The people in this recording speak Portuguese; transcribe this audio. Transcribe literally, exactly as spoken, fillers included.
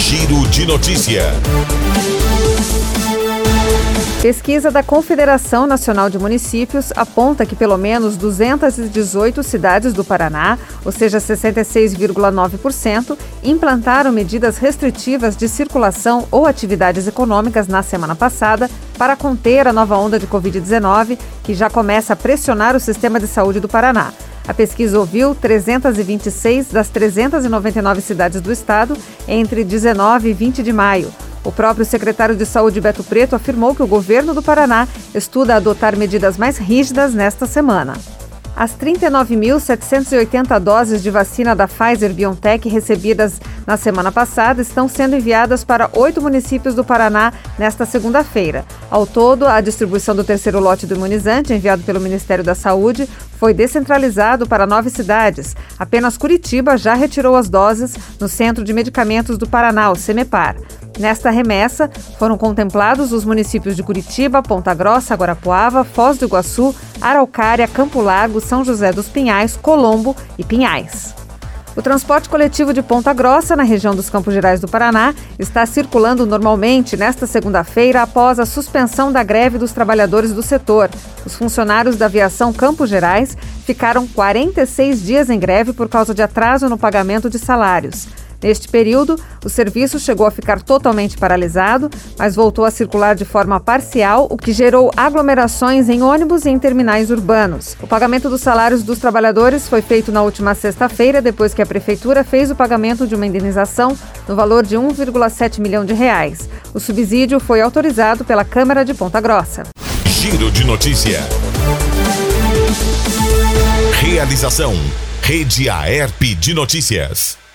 Giro de Notícia. Pesquisa da Confederação Nacional de Municípios aponta que pelo menos duzentas e dezoito cidades do Paraná, ou seja, sessenta e seis vírgula nove por cento, implantaram medidas restritivas de circulação ou atividades econômicas na semana passada para conter a nova onda de covid dezenove, que já começa a pressionar o sistema de saúde do Paraná. A pesquisa ouviu trezentas e vinte e seis das trezentas e noventa e nove cidades do estado entre dezenove e vinte de maio. O próprio secretário de Saúde, Beto Preto, afirmou que o governo do Paraná estuda adotar medidas mais rígidas nesta semana. As trinta e nove mil setecentas e oitenta doses de vacina da Pfizer-BioNTech recebidas na semana passada estão sendo enviadas para oito municípios do Paraná nesta segunda-feira. Ao todo, a distribuição do terceiro lote do imunizante, enviado pelo Ministério da Saúde, foi descentralizado para nove cidades. Apenas Curitiba já retirou as doses no Centro de Medicamentos do Paraná, o CEMEPAR. Nesta remessa, foram contemplados os municípios de Curitiba, Ponta Grossa, Guarapuava, Foz do Iguaçu, Araucária, Campo Largo, São José dos Pinhais, Colombo e Pinhais. O transporte coletivo de Ponta Grossa, na região dos Campos Gerais do Paraná, está circulando normalmente nesta segunda-feira após a suspensão da greve dos trabalhadores do setor. Os funcionários da aviação Campos Gerais ficaram quarenta e seis dias em greve por causa de atraso no pagamento de salários. Neste período, o serviço chegou a ficar totalmente paralisado, mas voltou a circular de forma parcial, o que gerou aglomerações em ônibus e em terminais urbanos. O pagamento dos salários dos trabalhadores foi feito na última sexta-feira, depois que a Prefeitura fez o pagamento de uma indenização no valor de um vírgula sete milhão de reais. O subsídio foi autorizado pela Câmara de Ponta Grossa. Giro de Notícia. Realização: Rede Aerp de Notícias.